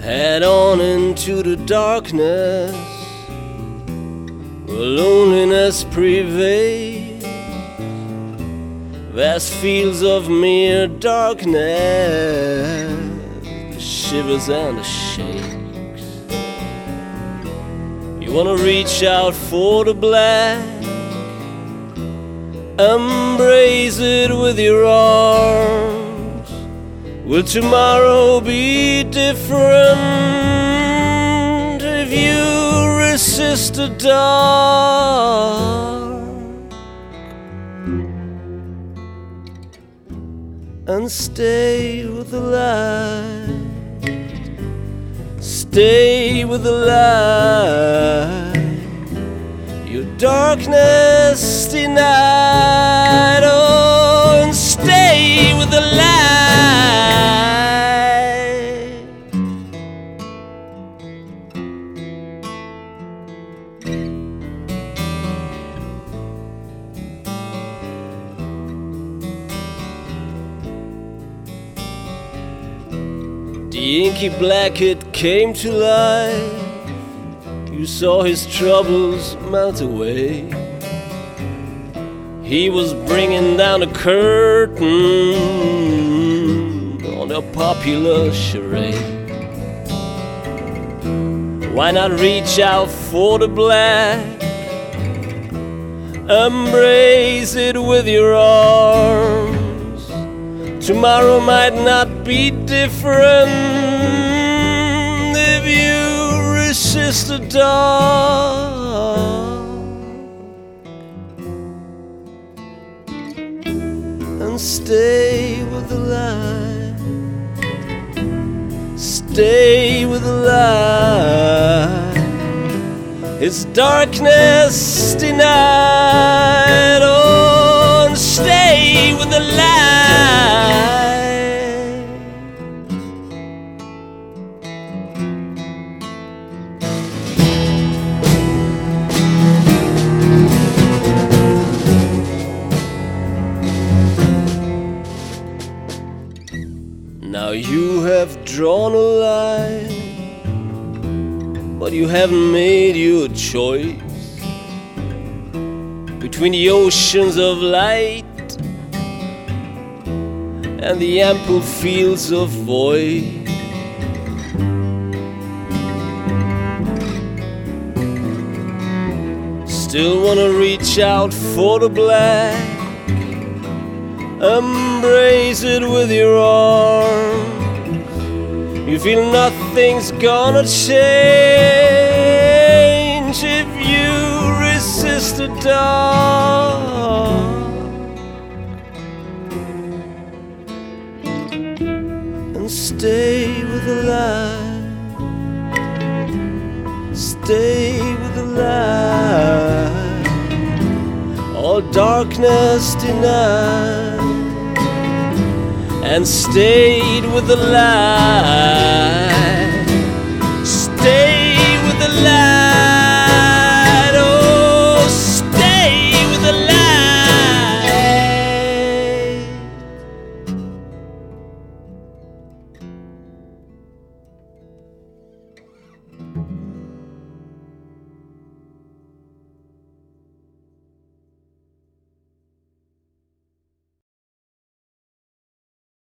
Head on into the darkness, where loneliness prevails. Vast fields of mere darkness, the shivers and the shakes. You wanna reach out for the black, embrace it with your arms. Will tomorrow be different if you resist the dark and stay with the light? Stay with the light. Your darkness denied. Oh, and stay with the light. The inky blanket came to life. You saw his troubles melt away. He was bringing down the curtain on a popular charade. Why not reach out for the black, embrace it with your arms? Tomorrow might not be different if you resist the dark and stay with the light. Stay with the light. It's darkness denied. Oh, and stay with the light. Now you have drawn a line, but you haven't made your choice between the oceans of light and the ample fields of void. Still wanna reach out for the black, embrace it with your arms. You feel nothing's gonna change if you resist the dark and stay with the light. Stay with the light. All darkness denied and stayed with the light.